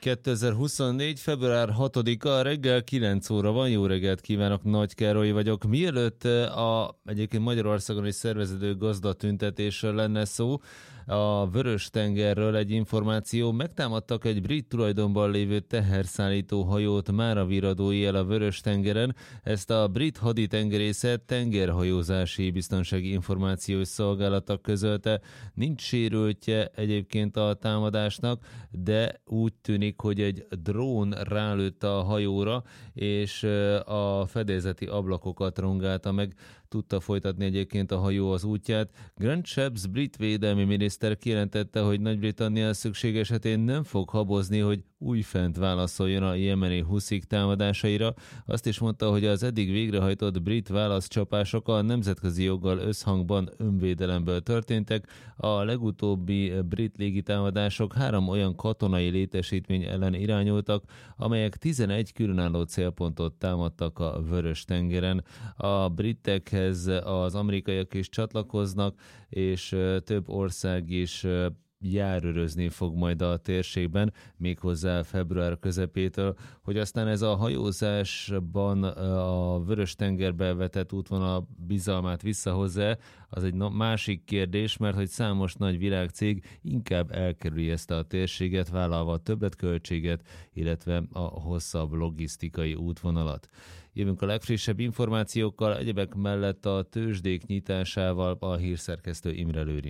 2024. február 6-a reggel 9 óra van. Jó reggelt kívánok, Nagy Károly vagyok. Mielőtt egyébként Magyarországon is szerveződő gazdatüntetésről lenne szó, a Vörös-tengerről egy információ: megtámadtak egy brit tulajdonban lévő teherszállító hajót mára viradó éjjel a Vörös-tengeren. Ezt a brit haditengerészet tengerhajózási biztonsági információs szolgálata közölte. Nincs sérültje egyébként a támadásnak, de úgy tűnik, hogy egy drón rálőtt a hajóra, és a fedélzeti ablakokat rongálta meg. Tudta folytatni egyébként a hajó az útját. Grant Shapps brit védelmi miniszter kijelentette, hogy Nagy-Britannia szükség esetén nem fog habozni, hogy újfent válaszoljon a jemeni huszik támadásaira. Azt is mondta, hogy az eddig végrehajtott brit válaszcsapások a nemzetközi joggal összhangban önvédelemből történtek. A legutóbbi brit légitámadások 3 olyan katonai létesítmény ellen irányultak, amelyek 11 különálló célpontot támadtak a Vörös-tengeren. A britekhez az amerikaiak is csatlakoznak, és több ország is járőrözni fog majd a térségben, méghozzá február közepétől. Hogy aztán ez a hajózásban a Vörös-tengerbe vetett útvonal bizalmát visszahozza, az egy másik kérdés, mert hogy számos nagy világcég inkább elkerüli ezt a térséget, vállalva többletköltséget, illetve a hosszabb logisztikai útvonalat. Jövünk a legfrissebb információkkal, egyebek mellett a tőzsdék nyitásával. A hírszerkesztő Imre Lőrinc.